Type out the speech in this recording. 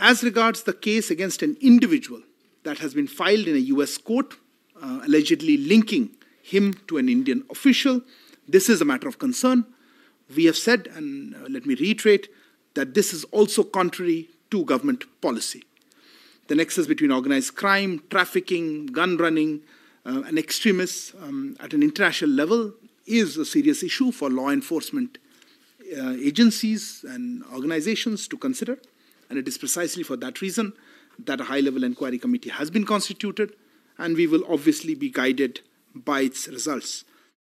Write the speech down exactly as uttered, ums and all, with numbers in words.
As regards the case against an individual that has been filed in a U S court, uh, allegedly linking him to an Indian official, this is a matter of concern. We have said, and uh, let me reiterate, that this is also contrary to government policy. The nexus between organized crime, trafficking, gun running, uh, and extremists um, at an international level is a serious issue for law enforcement uh, agencies and organizations to consider. And it is precisely for that reason that a high-level inquiry committee has been constituted, and we will obviously be guided by its results.